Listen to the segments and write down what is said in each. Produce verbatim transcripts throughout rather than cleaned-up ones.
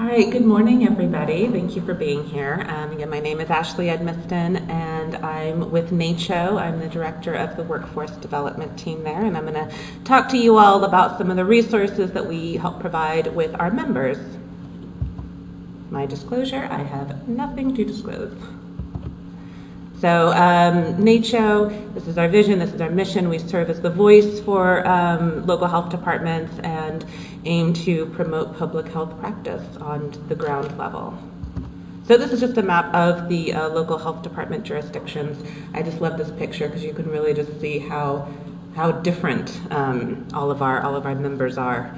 All right, good morning, everybody. Thank you for being here. Um, again, my name is Ashley Edmiston, and I'm with NACCHO. I'm the director of the workforce development team there, and I'm going to talk to you all about some of the resources that we help provide with our members. My disclosure, I have nothing to disclose. So um, NACCHO, this is our vision, this is our mission. We serve as the voice for um, local health departments and aim to promote public health practice on the ground level. So this is just a map of the uh, local health department jurisdictions. I just love this picture because you can really just see how how different um, all of our all of our members are.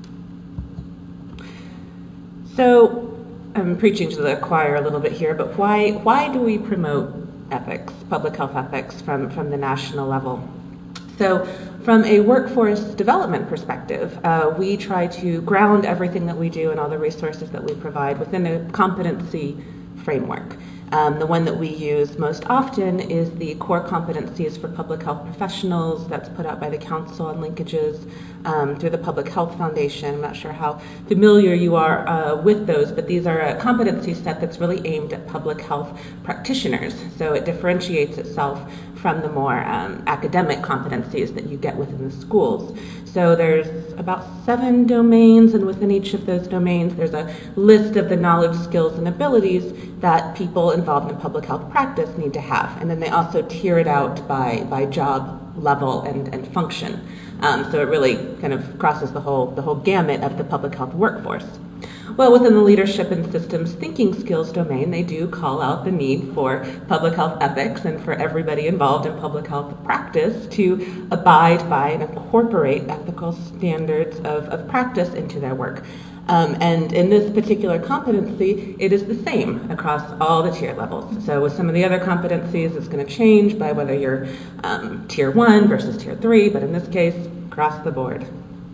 So I'm preaching to the choir a little bit here, but why why do we promote ethics, public health ethics from, from the national level? So from a workforce development perspective, uh, we try to ground everything that we do and all the resources that we provide within a competency framework. Um, the one that we use most often is the core competencies for public health professionals that's put out by the Council on Linkages um, through the Public Health Foundation. I'm not sure how familiar you are uh, with those, but these are a competency set that's really aimed at public health practitioners. So it differentiates itself from the more um, academic competencies that you get within the schools. So there's about seven domains, and within each of those domains there's a list of the knowledge, skills, and abilities that people involved in public health practice need to have. And then they also tier it out by, by job level and, and function. Um, so it really kind of crosses the whole, the whole gamut of the public health workforce. Well, within the leadership and systems thinking skills domain, they do call out the need for public health ethics and for everybody involved in public health practice to abide by and incorporate ethical standards of, of practice into their work. Um, and in this particular competency, it is the same across all the tier levels. So with some of the other competencies, it's going to change by whether you're um, tier one versus tier three, but in this case, across the board.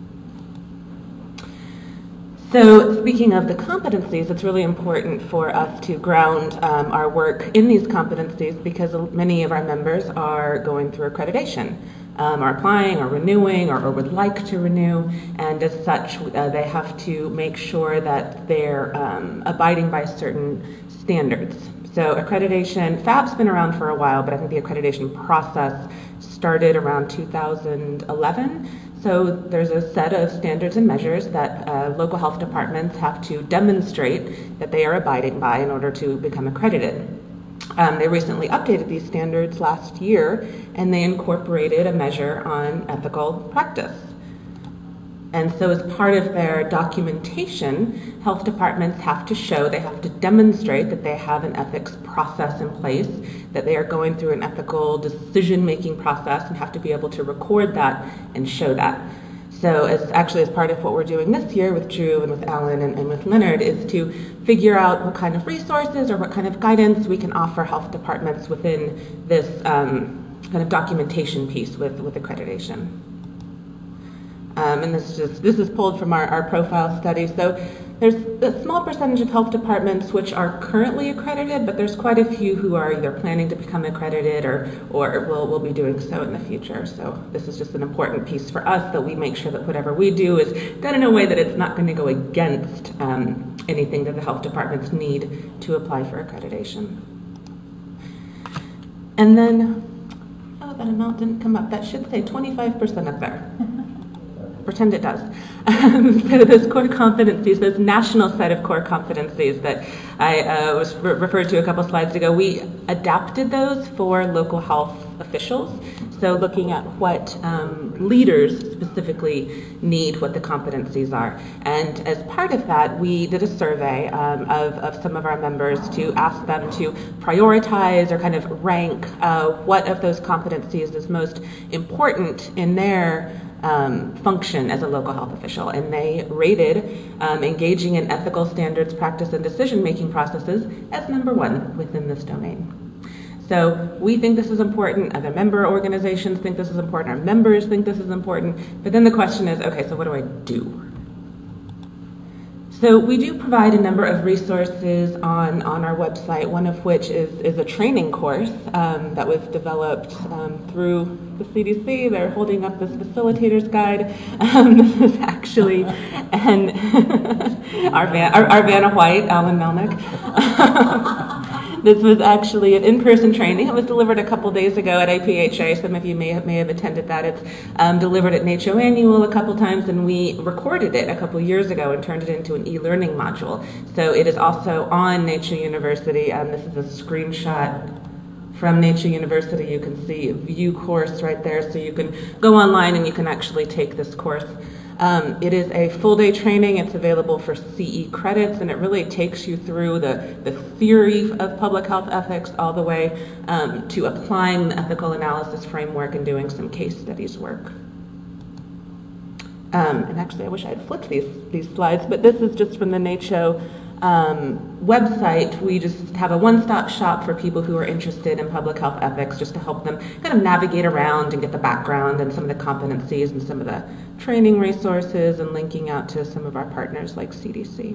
So speaking of the competencies, it's really important for us to ground um, our work in these competencies because many of our members are going through accreditation, um, are applying or renewing or, or would like to renew, and as such uh, they have to make sure that they're um, abiding by certain standards. So accreditation, F A B's been around for a while, but I think the accreditation process started around two thousand eleven. So there's a set of standards and measures that uh, local health departments have to demonstrate that they are abiding by in order to become accredited. Um, they recently updated these standards last year, and they incorporated a measure on ethical practice. And so as part of their documentation, health departments have to show, they have to demonstrate that they have an ethics process in place, that they are going through an ethical decision-making process and have to be able to record that and show that. So as actually as part of what we're doing this year with Drew and with Alan and, and with Leonard is to figure out what kind of resources or what kind of guidance we can offer health departments within this um, kind of documentation piece with, with accreditation. Um, and this is just, this is pulled from our, our profile study. So there's a small percentage of health departments which are currently accredited, but there's quite a few who are either planning to become accredited or, or will, will be doing so in the future. So this is just an important piece for us that we make sure that whatever we do is done in a way that it's not going to go against um, anything that the health departments need to apply for accreditation. And then, oh, that amount didn't come up. That should say twenty-five percent up there. Pretend it does. Um, so those core competencies, this national set of core competencies that I uh, was re referred to a couple slides ago, we adapted those for local health officials. So looking at what um, leaders specifically need, what the competencies are. And as part of that, we did a survey um, of, of some of our members to ask them to prioritize or kind of rank uh, what of those competencies is most important in their Um, function as a local health official, and they rated um, engaging in ethical standards, practice, and decision-making processes as number one within this domain. So we think this is important, other member organizations think this is important, our members think this is important, but then the question is, okay, so what do I do? So we do provide a number of resources on, on our website, one of which is, is a training course um, that was developed um, through the C D C. They're holding up this facilitator's guide. Um, this is actually and our, Van, our, our Vanna White, Alan Melnick. This was actually an in-person training. It was delivered a couple days ago at A P H A. Some of you may have, may have attended that. It's um, delivered at NACCHO Annual a couple times, and we recorded it a couple years ago and turned it into an e-learning module. So it is also on NACCHO University. Um, this is a screenshot from NACCHO University. You can see a view course right there, so you can go online and you can actually take this course. Um, it is a full-day training. It's available for C E credits, and it really takes you through the, the theory of public health ethics all the way um, to applying the ethical analysis framework and doing some case studies work. Um, and actually, I wish I had flipped these, these slides, but this is just from the NACCHO um, website. We just have a one-stop shop for people who are interested in public health ethics, just to help them kind of navigate around and get the background and some of the competencies and some of the training resources, and linking out to some of our partners like C D C.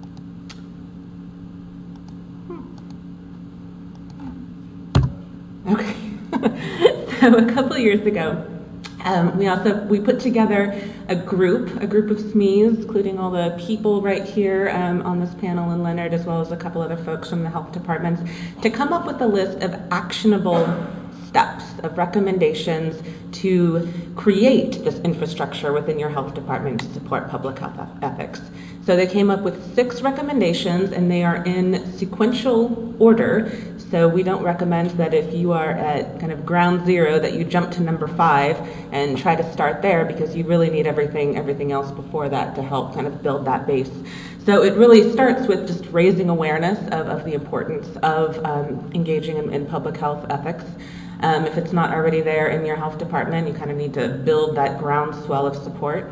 Hmm. Okay. So a couple years ago, Um, we also we put together a group, a group of S M Es, including all the people right here um, on this panel, and Leonard, as well as a couple other folks from the health departments, to come up with a list of actionable steps, of recommendations to create this infrastructure within your health department to support public health ethics. So they came up with six recommendations, and they are in sequential order. So we don't recommend that if you are at kind of ground zero that you jump to number five and try to start there, because you really need everything everything else before that to help kind of build that base. So it really starts with just raising awareness of, of the importance of um, engaging in, in public health ethics. Um, if it's not already there in your health department, you kind of need to build that groundswell of support.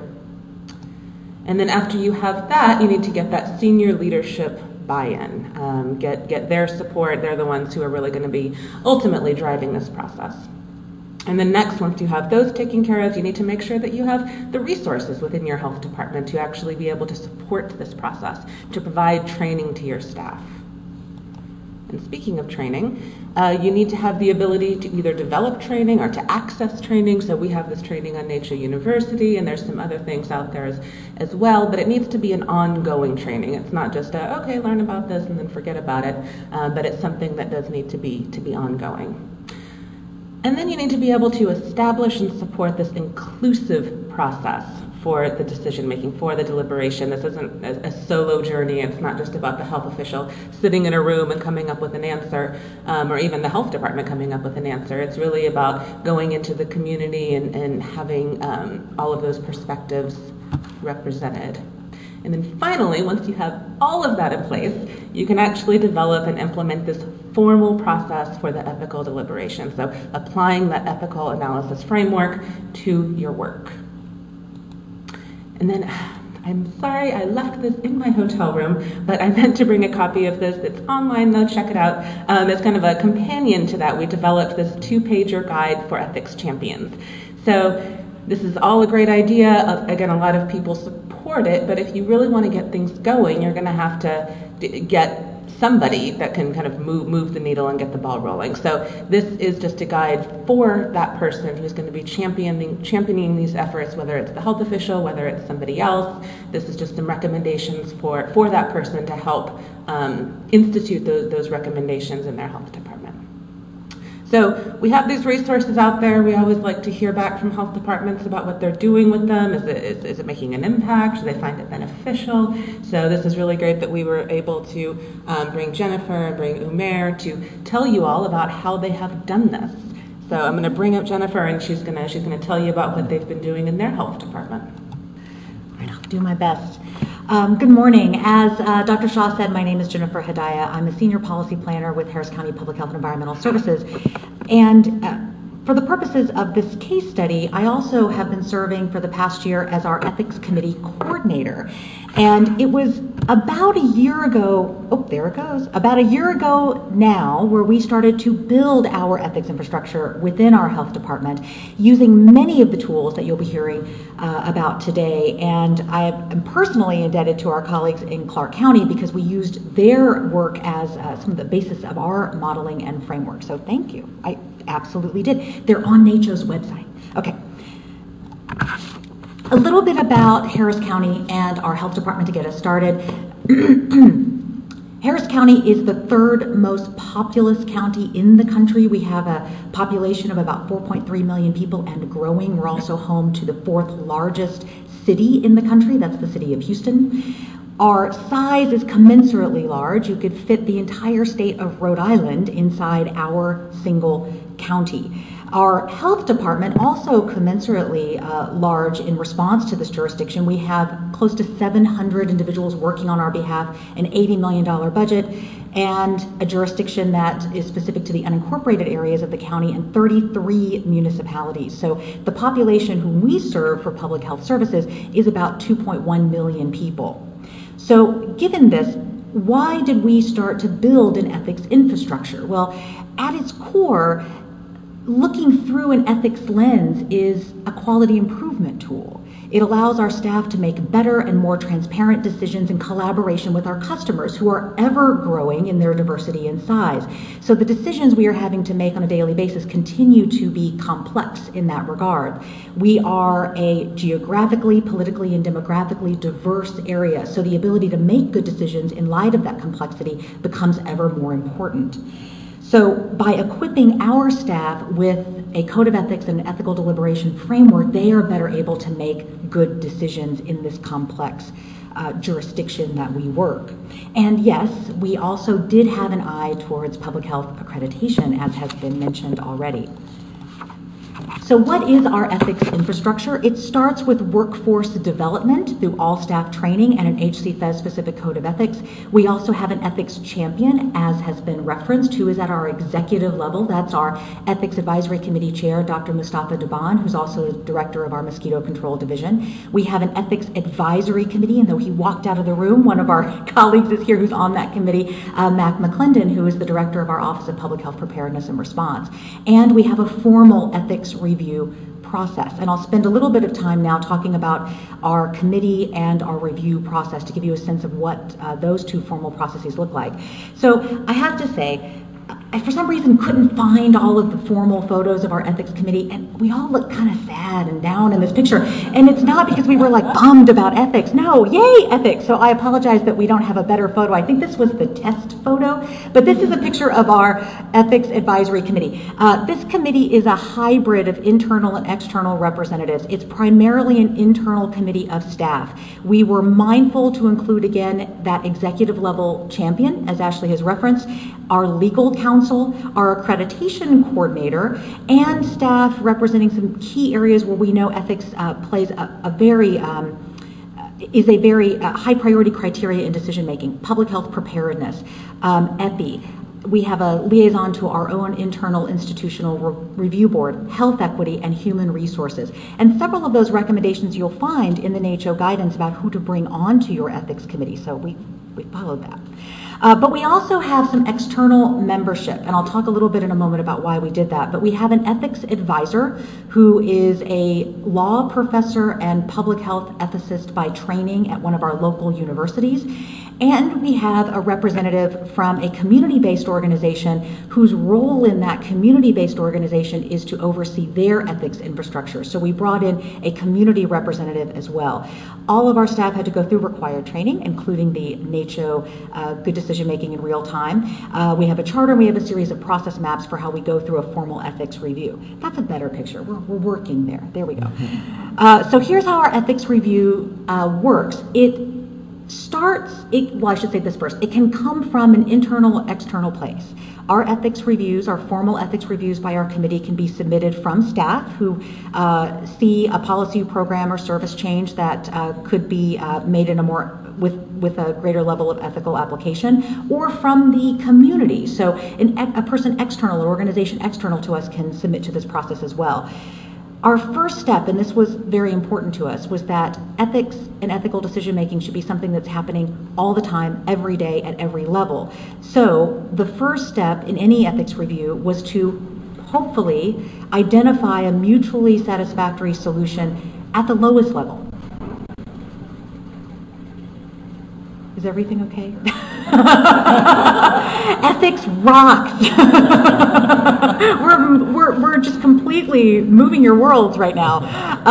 And then after you have that, you need to get that senior leadership buy-in, um, get, get their support. They're the ones who are really going to be ultimately driving this process. And then next, once you have those taken care of, you need to make sure that you have the resources within your health department to actually be able to support this process, to provide training to your staff. And speaking of training, uh, you need to have the ability to either develop training or to access training. So we have this training on NACCHO University, and there's some other things out there as, as well, but it needs to be an ongoing training. It's not just a, okay, learn about this and then forget about it, uh, but it's something that does need to be, to be ongoing. And then you need to be able to establish and support this inclusive process for the decision making, for the deliberation. This isn't a, a solo journey. It's not just about the health official sitting in a room and coming up with an answer, um, or even the health department coming up with an answer. It's really about going into the community and, and having um, all of those perspectives represented. And then finally, once you have all of that in place, you can actually develop and implement this formal process for the ethical deliberation. So applying that ethical analysis framework to your work. And then, I'm sorry I left this in my hotel room, but I meant to bring a copy of this. It's online though, check it out. Um, it's kind of a companion to that. We developed this two-pager guide for ethics champions. So this is all a great idea. Again, a lot of people support it, but if you really want to get things going, you're going to have to get somebody that can kind of move move the needle and get the ball rolling. So this is just a guide for that person who's going to be championing championing these efforts, whether it's the health official, whether it's somebody else. This is just some recommendations for, for that person to help um, institute those, those recommendations in their health department. So we have these resources out there. We always like to hear back from health departments about what they're doing with them. Is it, is, is it making an impact? Do they find it beneficial? So this is really great that we were able to um, bring Jennifer and bring Umair to tell you all about how they have done this. So I'm going to bring up Jennifer, and she's going to she's going to tell you about what they've been doing in their health department. All right, I'll do my best. Um, good morning. As uh, Doctor Shaw said, my name is Jennifer Hedaya. I'm a senior policy planner with Harris County Public Health and Environmental Services. And uh, For the purposes of this case study, I also have been serving for the past year as our ethics committee coordinator. And it was about a year ago, oh, there it goes, about a year ago now, where we started to build our ethics infrastructure within our health department using many of the tools that you'll be hearing uh, about today. And I am personally indebted to our colleagues in Clark County because we used their work as uh, some of the basis of our modeling and framework. So thank you. I absolutely did. They're on NACCHO's website. Okay. A little bit about Harris County and our health department to get us started. Harris County is the third most populous county in the country. We have a population of about four point three million people and growing. We're also home to the fourth largest city in the country. That's the city of Houston. Our size is commensurately large. You could fit the entire state of Rhode Island inside our single county. Our health department also commensurately uh, large in response to this jurisdiction. We have close to seven hundred individuals working on our behalf, an eighty million dollars budget, and a jurisdiction that is specific to the unincorporated areas of the county and thirty-three municipalities. So the population whom we serve for public health services is about two point one million people. So given this, why did we start to build an ethics infrastructure? Well, at its core, looking through an ethics lens is a quality improvement tool. It allows our staff to make better and more transparent decisions in collaboration with our customers who are ever growing in their diversity and size. So the decisions we are having to make on a daily basis continue to be complex in that regard. We are a geographically, politically, and demographically diverse area, so the ability to make good decisions in light of that complexity becomes ever more important. So by equipping our staff with a code of ethics and an ethical deliberation framework, they are better able to make good decisions in this complex uh, jurisdiction that we work. And yes, we also did have an eye towards public health accreditation, as has been mentioned already. So what is our ethics infrastructure? It starts with workforce development through all staff training and an H C F E S specific code of ethics. We also have an ethics champion, as has been referenced, who is at our executive level. That's our Ethics Advisory Committee Chair, Doctor Mustafa Daban, who's also the director of our Mosquito Control Division. We have an Ethics Advisory Committee, and though he walked out of the room, one of our colleagues is here who's on that committee, uh, Mac McClendon, who is the director of our Office of Public Health Preparedness and Response. And we have a formal ethics review process. And I'll spend a little bit of time now talking about our committee and our review process to give you a sense of what uh, those two formal processes look like. So I have to say, I for some reason couldn't find all of the formal photos of our ethics committee, and we all look kind of sad and down in this picture. And it's not because we were like bummed about ethics. No, yay, ethics. So I apologize that we don't have a better photo. I think this was the test photo, but this is a picture of our Ethics Advisory Committee. Uh, this committee is a hybrid of internal and external representatives. It's primarily an internal committee of staff. We were mindful to include, again, that executive level champion, as Ashley has referenced, our legal counsel, our accreditation coordinator, and staff representing some key areas where we know ethics uh, plays a, a very, um, is a very uh, high priority criteria in decision making. Public health preparedness, um, epi. We have a liaison to our own internal institutional re- review board, health equity, and human resources. And several of those recommendations you'll find in the NACCHO guidance about who to bring on to your ethics committee. So we, we followed that. Uh, but we also have some external membership, and I'll talk a little bit in a moment about why we did that. But we have an ethics advisor who is a law professor and public health ethicist by training at one of our local universities. And we have a representative from a community-based organization whose role in that community-based organization is to oversee their ethics infrastructure. So we brought in a community representative as well. All of our staff had to go through required training, including the NACCHO uh, Good Decision Making in Real Time. Uh, we have a charter and we have a series of process maps for how we go through a formal ethics review. That's a better picture. We're, we're working there. There we go. Uh, so here's how our ethics review uh, works. It starts, it, well, I should say this first, it can come from an internal, external place. Our ethics reviews, our formal ethics reviews by our committee can be submitted from staff who uh, see a policy, program, or service change that uh, could be uh, made in a more with with a greater level of ethical application, or from the community. So an, a person external, an organization external to us can submit to this process as well. Our first step, and this was very important to us, was that ethics and ethical decision making should be something that's happening all the time, every day, at every level. So the first step in any ethics review was to hopefully identify a mutually satisfactory solution at the lowest level. Is everything okay? Ethics rocks. we're, we're, we're just completely moving your worlds right now.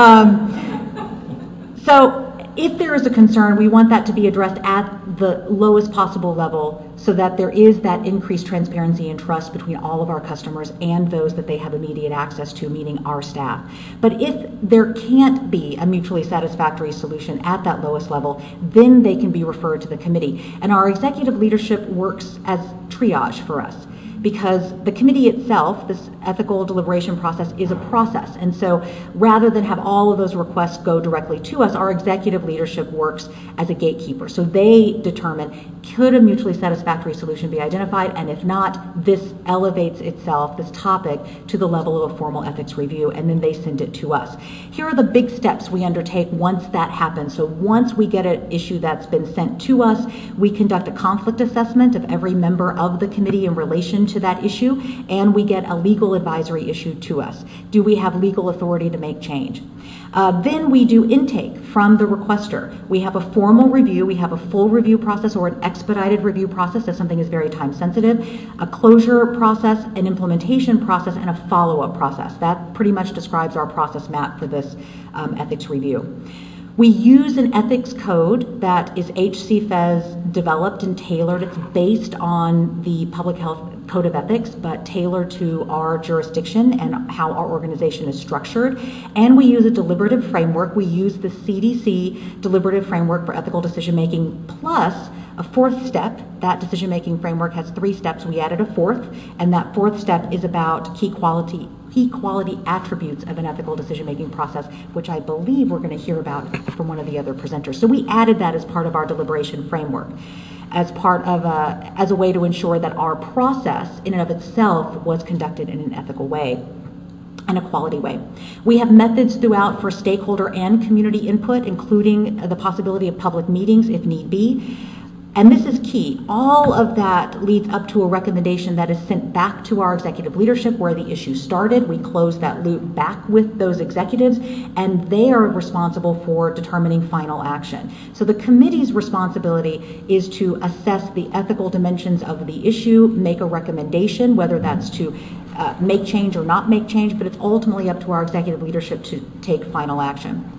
Um, so if there is a concern, we want that to be addressed at the lowest possible level so that there is that increased transparency and trust between all of our customers and those that they have immediate access to, meaning our staff. But if there can't be a mutually satisfactory solution at that lowest level, then they can be referred to the committee. And our executive leadership works as triage for us, because the committee itself, this ethical deliberation process, is a process. And so rather than have all of those requests go directly to us, our executive leadership works as a gatekeeper. So they determine, could a mutually satisfactory solution be identified? And if not, this elevates itself, this topic, to the level of a formal ethics review, and then they send it to us. Here are the big steps we undertake once that happens. So once we get an issue that's been sent to us, we conduct a conflict assessment of every member of the committee in relation to that issue, and we get a legal advisory issued to us. Do we have legal authority to make change? Uh, then we do intake from the requester. We have a formal review, we have a full review process or an expedited review process if something is very time sensitive, a closure process, an implementation process, and a follow-up process. That pretty much describes our process map for this um, ethics review. We use an ethics code that is H C F E S developed and tailored. It's based on the Public Health Code of Ethics, but tailored to our jurisdiction and how our organization is structured. And we use a deliberative framework. We use the C D C deliberative framework for ethical decision making, plus a fourth step. That decision making framework has three steps. We added a fourth, and that fourth step is about key quality key quality attributes of an ethical decision-making process, which I believe we're going to hear about from one of the other presenters. So we added that as part of our deliberation framework, as part of a, as a way to ensure that our process in and of itself was conducted in an ethical way and a quality way. We have methods throughout for stakeholder and community input, including the possibility of public meetings if need be. And this is key. All of that leads up to a recommendation that is sent back to our executive leadership where the issue started. We close that loop back with those executives, and they are responsible for determining final action. So the committee's responsibility is to assess the ethical dimensions of the issue, make a recommendation, whether that's to uh, make change or not make change, but it's ultimately up to our executive leadership to take final action.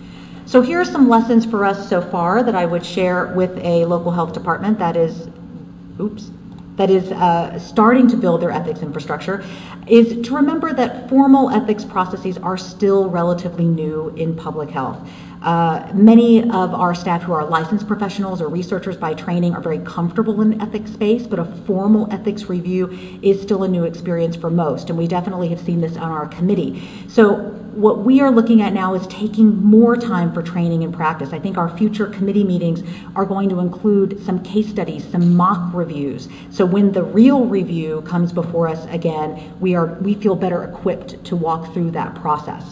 So here are some lessons for us so far that I would share with a local health department that is, oops, that is uh, starting to build their ethics infrastructure, is to remember that formal ethics processes are still relatively new in public health. Uh, many of our staff who are licensed professionals or researchers by training are very comfortable in the ethics space, but a formal ethics review is still a new experience for most, and we definitely have seen this on our committee. So what we are looking at now is taking more time for training and practice. I think our future committee meetings are going to include some case studies, some mock reviews. So when the real review comes before us again, we are we feel better equipped to walk through that process.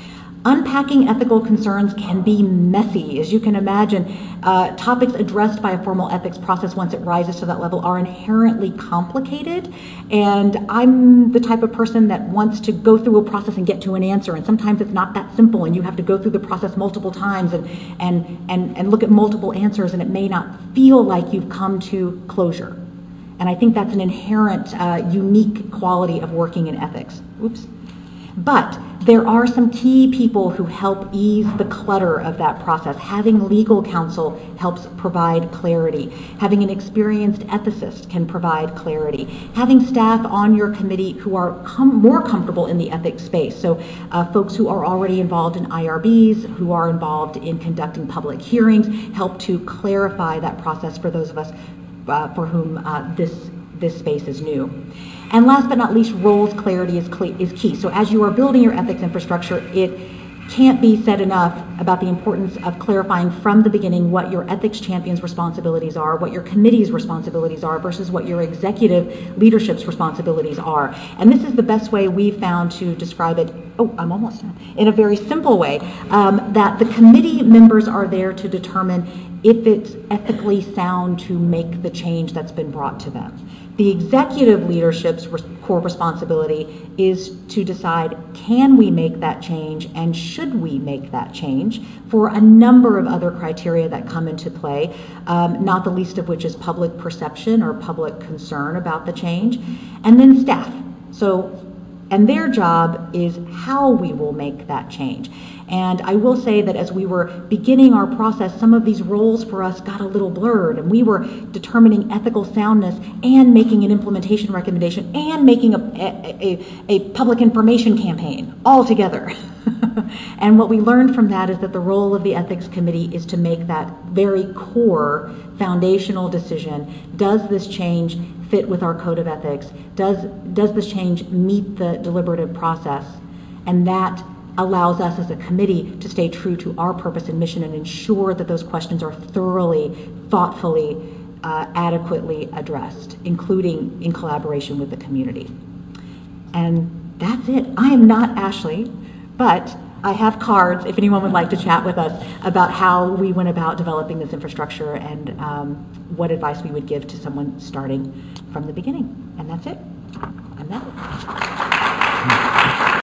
Unpacking ethical concerns can be messy. As you can imagine, uh, topics addressed by a formal ethics process once it rises to that level are inherently complicated. And I'm the type of person that wants to go through a process and get to an answer. And sometimes it's not that simple, and you have to go through the process multiple times and, and, and, and look at multiple answers, and it may not feel like you've come to closure. And I think that's an inherent, uh, unique quality of working in ethics. Oops. But there are some key people who help ease the clutter of that process. Having legal counsel helps provide clarity. Having an experienced ethicist can provide clarity. Having staff on your committee who are com- more comfortable in the ethics space, so uh, folks who are already involved in I R Bs, who are involved in conducting public hearings, help to clarify that process for those of us uh, for whom uh, this, this space is new. And last but not least, roles clarity is, cle- is key. So as you are building your ethics infrastructure, it can't be said enough about the importance of clarifying from the beginning what your ethics champion's responsibilities are, what your committee's responsibilities are, versus what your executive leadership's responsibilities are. And this is the best way we've found to describe it, oh, I'm almost done, in a very simple way, um, that the committee members are there to determine if it's ethically sound to make the change that's been brought to them. The executive leadership's core responsibility is to decide, can we make that change and should we make that change, for a number of other criteria that come into play, um, not the least of which is public perception or public concern about the change, and then staff. So, and their job is how we will make that change. And I will say that as we were beginning our process, some of these roles for us got a little blurred, and we were determining ethical soundness and making an implementation recommendation and making a, a, a public information campaign all together. And what we learned from that is that the role of the ethics committee is to make that very core foundational decision. Does this change fit with our code of ethics? Does, does this change meet the deliberative process? And that allows us as a committee to stay true to our purpose and mission and ensure that those questions are thoroughly, thoughtfully, uh, adequately addressed, including in collaboration with the community. And that's it. I am not Ashley, but I have cards if anyone would like to chat with us about how we went about developing this infrastructure and um, what advice we would give to someone starting from the beginning. And that's it. I'm done.